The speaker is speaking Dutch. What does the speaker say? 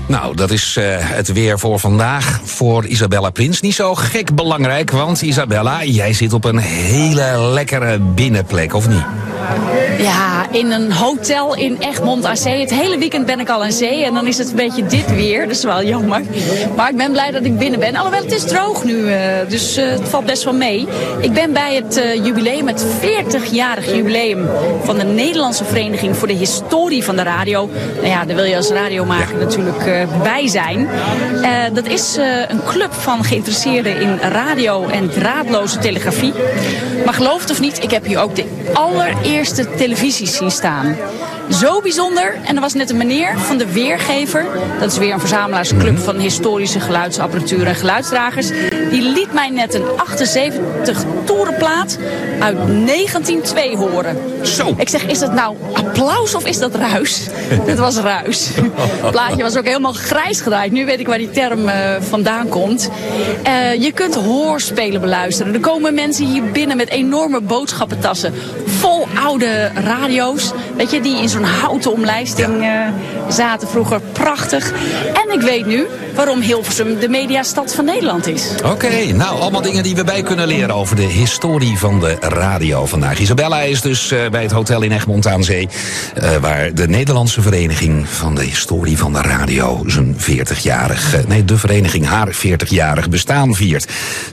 Nou, dat is het weer voor vandaag. Voor Isabella Prins niet zo gek belangrijk. Want Isabella, jij zit op een hele lekkere binnenplek, of niet? Ja, in een hotel in Egmond aan Zee. Het hele weekend ben ik al aan zee en dan is het een beetje dit weer. Dat is wel jammer. Maar ik ben blij dat ik binnen ben. Alhoewel, het is droog nu, dus het valt best wel mee. Ik ben bij het jubileum, het 40-jarig jubileum van de Nederlandse Vereniging voor de Historie van de Radio. Nou ja, daar wil je als radiomaker natuurlijk bij zijn. Dat is een club van geïnteresseerden in radio en draadloze telegrafie. Maar geloof het of niet, ik heb hier ook de allereerste televisies zien staan. Zo bijzonder. En er was net een meneer van de Weergever. Dat is weer een verzamelaarsclub van historische geluidsapparatuur en geluidsdragers. Die liet mij net een 78 toerenplaat uit 1902 horen. Zo. Ik zeg, is dat nou applaus of is dat ruis? Dit was ruis. Het plaatje was ook helemaal grijs gedraaid. Nu weet ik waar die term vandaan komt. Je kunt hoorspelen beluisteren. Er komen mensen hier binnen met enorme boodschappentassen. Vol oude radio's. Weet je, die in zo'n houten omlijsting zaten vroeger. Prachtig. En ik weet nu waarom Hilversum de mediastad van Nederland is. Oké, nou, allemaal dingen die we bij kunnen leren over de historie van de radio vandaag. Isabella is dus bij het hotel in Egmond aan Zee, waar de Nederlandse Vereniging van de Historie van de Radio zijn 40-jarig, de vereniging haar 40-jarig bestaan viert.